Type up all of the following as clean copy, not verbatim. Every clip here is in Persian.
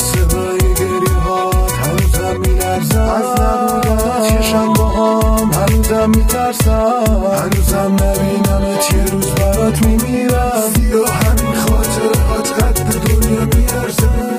صدای گریه هات هنوزم میلرزم، از نبودنت چشم با هم هنوزم میترسم، هنوزم نبینمت یه روز برات میمیرم، سیاه همین خاطرات قد دنیا میارزم.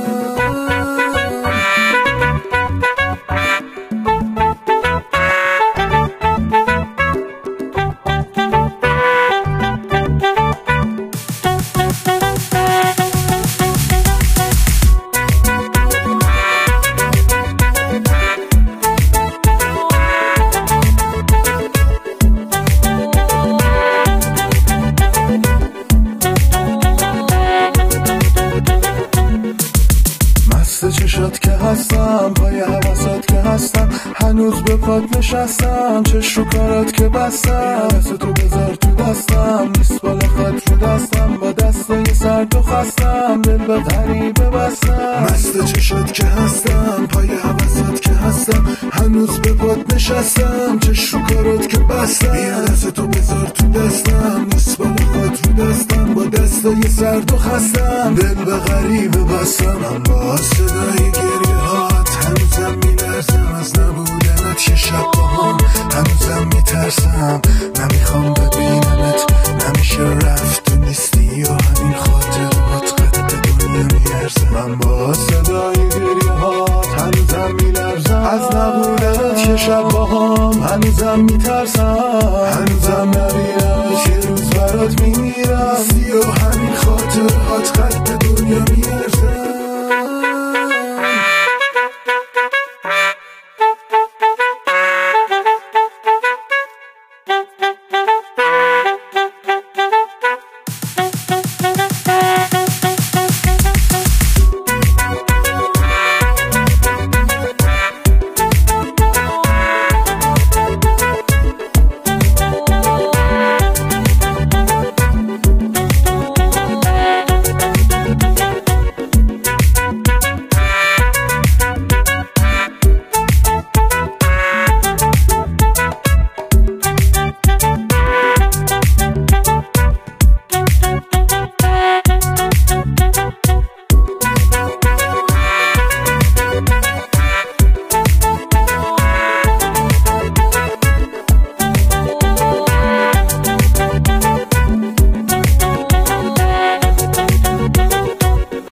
چشات که هستم، پای حواسات که هستم، هنوز به پات نشستم، چش رو کارات که بستم، دست تو بذار تو دستم، نیست بالا خط رو دستم، با دستای سرد و خستم، دل به غریبه بستم. مست چشات که هستم، پای حواسات که هستم، هنوز به پات نشستم، چش رو کارات که بستم، دست تو بذار تو دستم، نیست بالا خط رو دستم، با دستای سرد و خستم، دل به غریبه بستم. من با صدای گریه هات هنوزم میلرزم، از نبودنت یه شب با هم هنوزم میترسم، نمیخوام ببینمت، نمیشه رفت تو نیستی و همین خاطرات قد دنیا میارزم. من با صدای گریه هات هنوزم میلرزم، از نبودنت یه شب با هم هنوزم میترسم، هنوزم نبینمت یه روز برات میمیرم، سی و همین خاطرات قد دنیا میارزم.